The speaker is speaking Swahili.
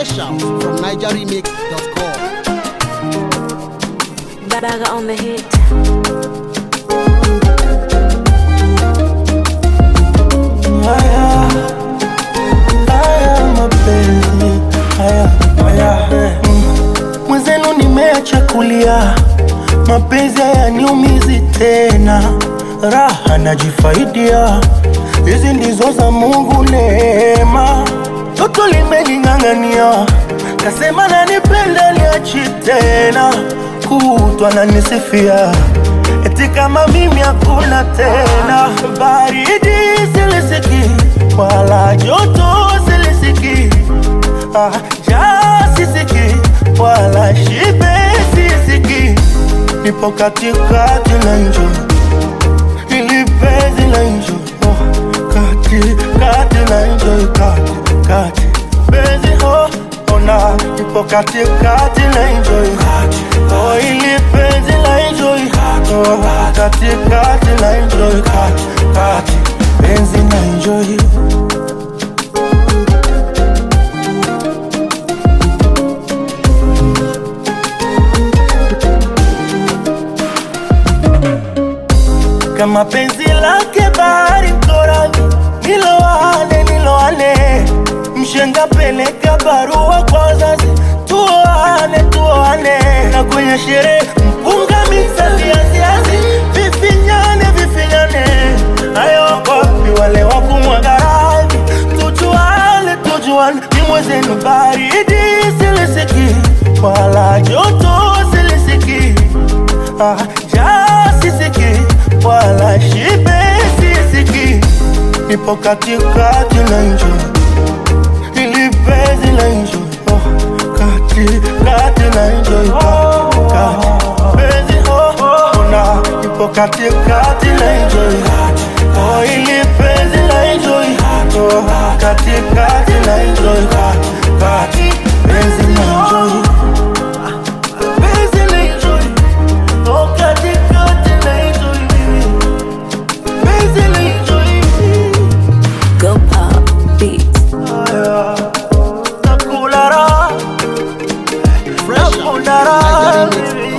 Fresh out from NigerRemix.com. Baga on the hit. Mwenzenu nimeacha kulia, mapenzi hayaniumizi tena, raha najifaidia, hizi ndizo za Mungu neema. Toto limening'ang'ania, kasema nanipenda niachi tena, kutwa nanisifia, eti kama mimi hakuna tena. Baridi silisiki, wala joto silisiki, sisiki, wala shibe sisiki. Nipo katikati na enjoy, ili penzi na enjoy, kati na enjoy, kati penzi ona. Nipo katikati na enjoy, ili penzi na enjoy, katikati na enjoy, kati penzi na enjoy. Kama penzi lake bahari mkorani, niloane, mshenga peleka barua kwa wazazi, tuoane, na kwenye sherehe mpunga miksa ziazi, vifinyane, ayo wapi wale wakumwaga radhi, tujuane, ni mwezenu. Baridi silisiki, wala joto silisiki, sisiki, wala shibe sisiki. Nipo katikati na enjoy, ili penzi na enjoy, kati na enjoy, kati penzi ona. Nipo katikati na enjoy, ili penzi na enjoy, katikati na enjoy, kati penzi na enjoy. Go pop beats. Fresh out from NigerRemix.com.